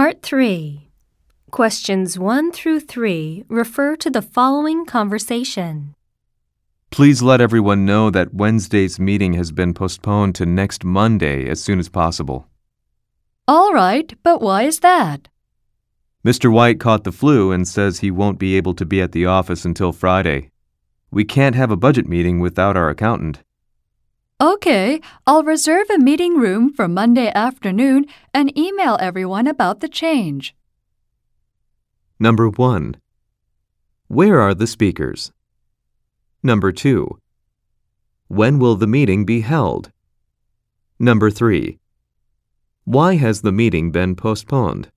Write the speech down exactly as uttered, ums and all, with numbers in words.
Part three. Questions one through three refer to the following conversation. Please let everyone know that Wednesday's meeting has been postponed to next Monday as soon as possible. All right, but why is that? Mister White caught the flu and says he won't be able to be at the office until Friday. We can't have a budget meeting without our accountant. Okay, I'll reserve a meeting room for Monday afternoon and email everyone about the change. Number one. Where are the speakers? Number two. When will the meeting be held? Number three. Why has the meeting been postponed?